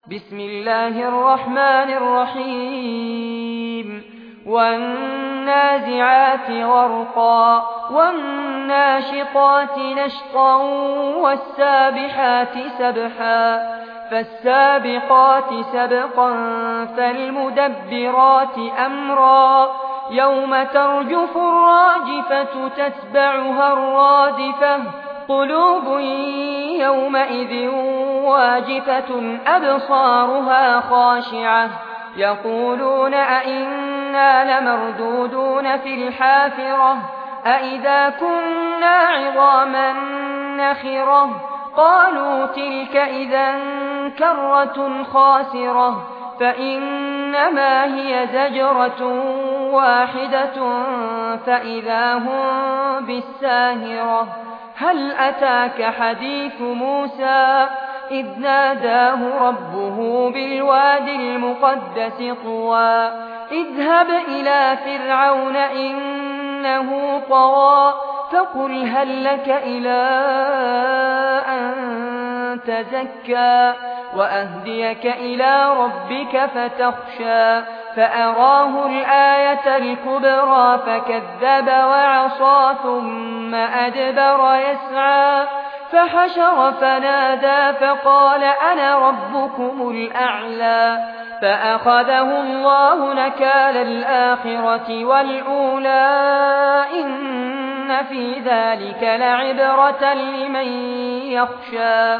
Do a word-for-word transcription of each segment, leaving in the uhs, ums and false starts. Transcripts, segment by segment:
بسم الله الرحمن الرحيم والنازعات غرقا والناشطات نشطا والسابحات سبحا فالسابقات سبقا فالمدبرات أمرا يوم ترجف الراجفة تتبعها الرادفة قلوب يومئذ واجفة أبصارها خاشعة يقولون أئنا لمردودون في الحافرة أئذا كنا عظاما نخرة قالوا تلك إذا كرة خاسرة فإنما هي زجرة واحدة فإذا هم بالساهرة هل أتاك حديث موسى إذ ناداه ربه بالواد المقدس طوى اذهب إلى فرعون إنه طغى فقل هل لك إلى أن تزكى وأهديك إلى ربك فتخشى فأراه الآية الكبرى فكذب وعصى ثم أدبر يسعى فحشر فنادى فقال أنا ربكم الأعلى فأخذه الله نكال الآخرة والأولى إن في ذلك لعبرة لمن يخشى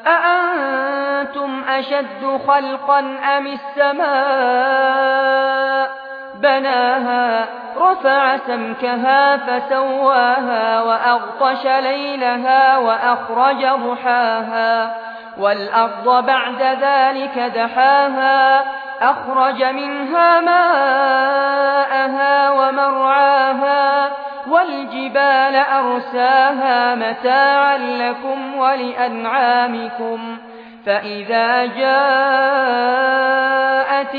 أأنتم أشد خلقا أم السماء بناها رفع سمكها فسواها وأغطش ليلها وأخرج ضحاها والأرض بعد ذلك دحاها أخرج منها ماءها ومرعاها والجبال أرساها متاعا لكم ولأنعامكم فإذا جاءت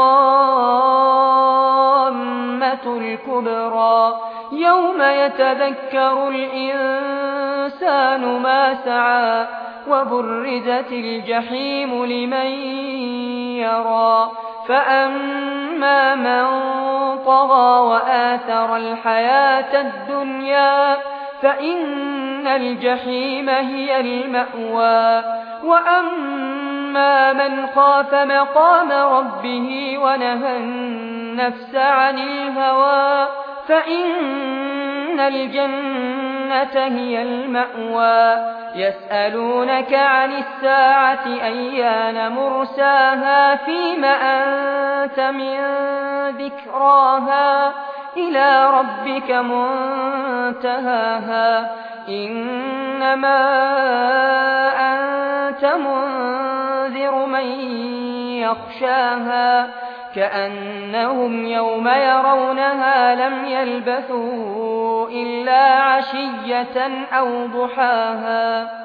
الطامة الكبرى يوم يتذكر الإنسان ما سعى وبرزت الجحيم لمن يرى فأما من طغى وآثر الحياة الدنيا فإن الجحيم هي المأوى وأما من خاف مقام ربه ونهى النفس عن الهوى فإن الجنة هي المأوى يسألونك عن الساعة أيان مرساها فيم أنت من ذكراها إلى ربك منتهاها إنما أنت منذر من يخشاها كأنهم يوم يرونها لم يلبثوا إلا عشية أو ضحاها